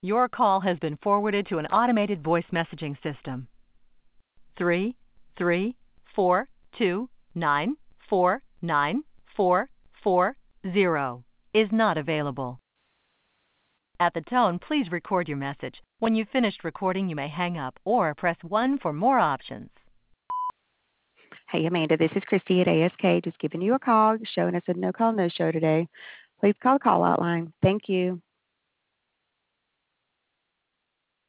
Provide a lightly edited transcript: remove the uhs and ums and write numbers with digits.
Your call has been forwarded to an automated voice messaging system. 33429494440 is not available. At the tone, please record your message. When you've finished recording, you may hang up or press 1 for more options. Hey, Amanda, this is Christy at ASK. Just giving you a call, showing us a no-call, no-show today. Please call the call-out line. Thank you.